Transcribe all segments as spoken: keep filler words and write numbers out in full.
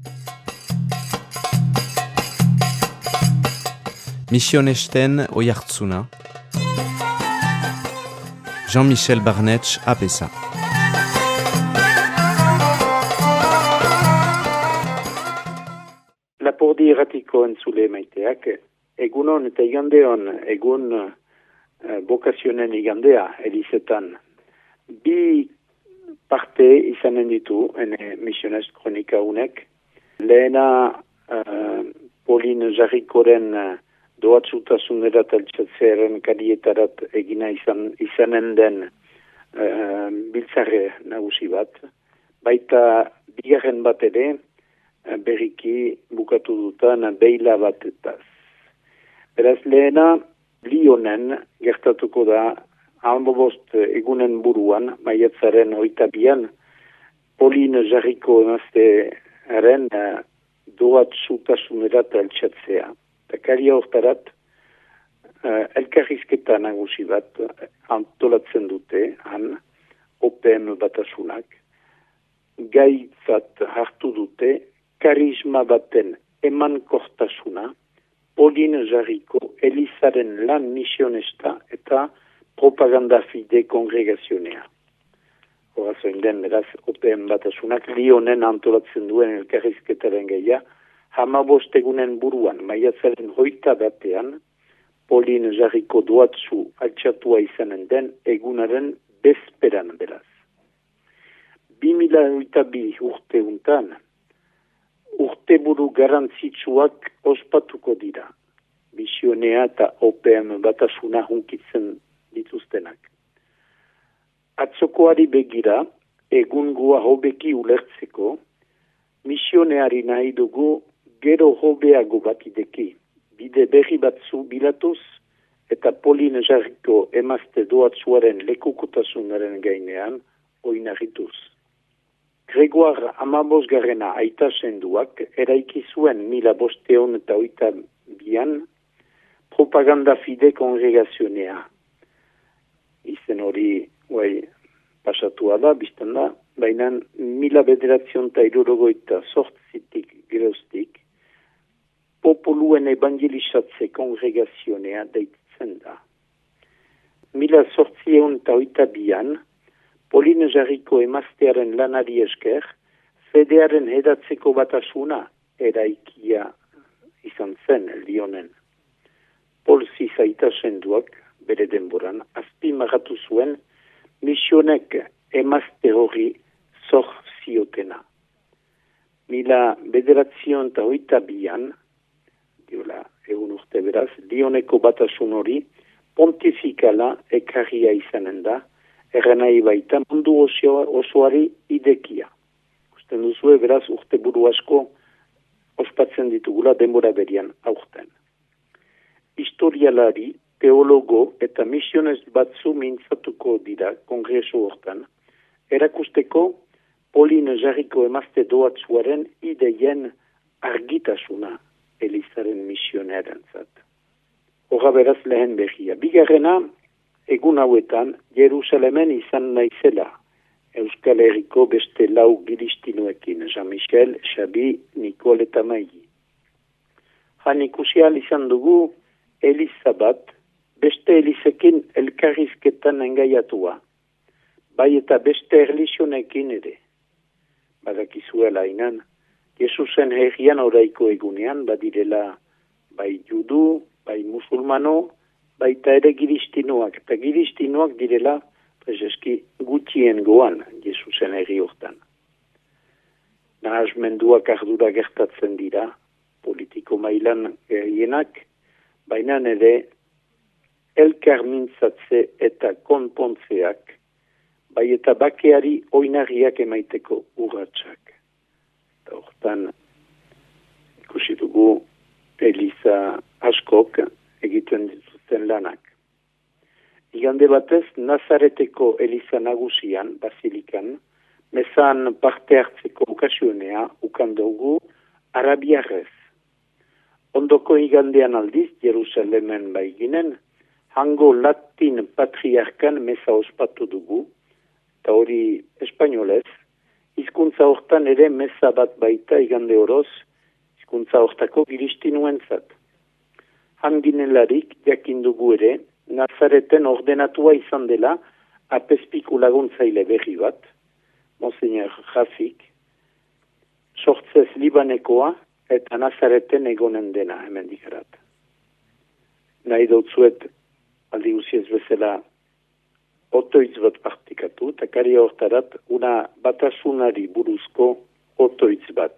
Misionesten oihartzuna, Jean-Michel Barnetx apesa. Lapurdi erratiko entzule maiteak, egunon eta igandeon, egun uh, bokazionen igandea, elizetan. Bi parte izanen ditu, ene Misionest kronika unek. Lehena uh, Pauline Jarrikoren uh, doatzutasunerat altxatzearen karietarat egina izan, izanen den uh, biltzarre nagusi bat. Baita bigarren bat ere, uh, berriki bukatu dutan beila batetaz. Beraz lehena, Lyonen gertatuko da, hanbobost egunen buruan, maiatzaren oitabian, Pauline Jarriko emaztearen uh, doatzutasunerat altxatzea. Karia hortarat, uh, elkarrizketa nagusi bat antolatzen dute, han, O P M batasunak, gaitzat hartu dute, karisma baten emankortasuna, Pauline Jarriko Elizaren lan misionesta eta propaganda fide kongregazionea. Horazoin den, beraz, O P M batasunak Lyonen antolatzen duen elkarrizketaren gehiagia, hamabost egunen buruan, maiatzaren hoita batean, Pauline Jarriko doatzu altxatua izanen den egunaren bezperan beraz. Bi mila hoita bi urte untan, urte buru garantzitsuak ospatuko dira. Misionea eta O P M batasuna hunkitzen dituztenak. Atzokoari begira, egungua hobeki ulertzeko, misioneari nahi dugu gero hobeago bat ideki, bide berri batzu bilatuz, eta Pauline Jarriko emazte doatzuaren lekukotasunaren gainean oinarrituz. Gregoire Amabosgarrena aita senduak eraiki zuen mila bosteon eta oita bian propaganda fide kongregazionea. Izen hori guai pasatua da, bizten da, baina mila bederatzion eta irurogoita sortzitik geroztik, populuen evangelizatze kongregazionea deitzen da. Mila sortzieun eta oita bian, Pauline Jarriko emaztearen lanari esker, fedearen hedatzeko batasuna eraikia izan zen Lyonen. Paul Zizaita senduak, bere denboran, azpimarratu zuen, misionek emazte hori zor ziotena. Mila bederatzion eta oita bian, diola egun urte beraz, Lyoneko batasun hori pontifikala ekarria izanen da, erranai baita mundu oso, osoari idekia. Usten duzue beraz urte buru asko ospatzen ditugula denbora berian aurten. Historialari, teologo eta misionez batzu mintzatuko dira kongreso hortan, erakusteko Pauline Jarriko emazte doatzuaren ideien argitasuna Elizaren misionearen zat. Horra beraz lehen behia. Bigarrena, egun hauetan, Jerusalemen izan naizela, Euskal Herriko beste lau giristinuekin, Jean-Michel, Xabi, Nicole eta Maigi. Han ikusial izan dugu Eliza bat, beste Elizekin elkarrizketan engaiatua, bai eta beste erlijionekin ere. Badakizuela inan, Jesusen herrian oraiko egunean, badirela bai judu, bai musulmano, baita ere giristinoak, eta giristinoak direla prezeski gutien goan Jesusen herri hortan. Nahazmenduak ardura gertatzen dira, politiko mailan gehienak, baina ere elkar mintzatze eta konpontzeak, bai eta bakeari oinarriak emaiteko urratsak. Eta hortan ikusi dugu Eliza askok egiten dituzten lanak. Igande batez, Nazareteko Eliza nagusian, basilikan, mezan parte hartzeko okasionea ukan dugu arabiarrez. Ondoko igandean aldiz, Jerusalemen baiginen, hango latin patriarkan meza ospatu dugu, eta hori espainolez, hizkuntza hortan ere meza bat baita igande oroz, hizkuntza hortako giristinuentzat. Hanginelarik jakindugu ere, Nazareten ordenatua izan dela apezpiku laguntzaile berri bat, Monsignor Rafik, sortzez Libanekoa eta Nazareten egonen dena hemen dikarat. Nahi dautzuet, aldi guziez bezala, otoitz bat partikatu, eta kari hortarat, una batasunari buruzko otoitz bat.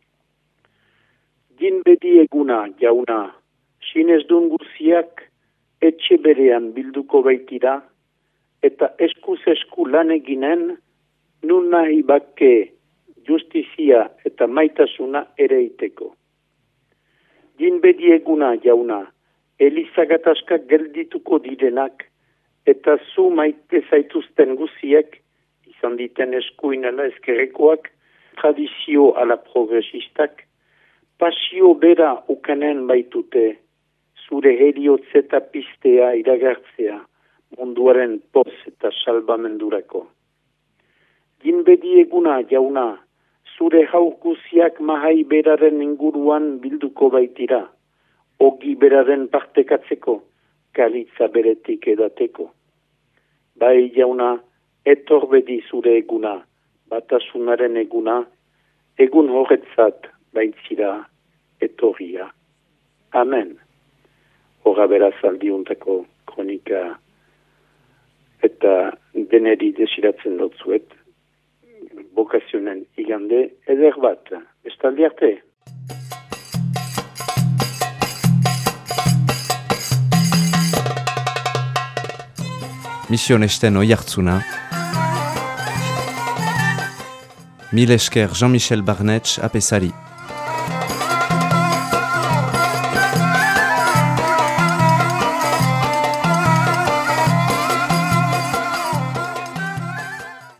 Din bedi eguna, jauna, sinez dun guziak, etxe berean bilduko baitira, eta eskuz esku lan eginen, nun nahi bakke justizia eta maitasuna ere iteko. Din bedi eguna, jauna, Elizagataskak geldituko direnak, eta zu maite zaituzten guziek, izan diten eskuinela eskerrekoak, tradizio ala progresistak, pasio bera ukanen baitute, zure heriotzeta pistea iragartzea, munduaren poz eta salbamendurako. Ginbedi eguna, jauna, zure haukuziak mahai beraren inguruan bilduko baitira, ogi beraren partekatzeko, kalitza beretik edateko. Bai, jauna, etorbedi zure eguna, batasunaren eguna, egun horretzat baitzira etorria. Amen. Hora beraz aldiuntako kronika eta deneri desiratzen dutzuet, bokazionen igande eder bat. Bestaldi arte. Mission esten oihartzuna. Mil esker Jean-Michel Barnetx apesari.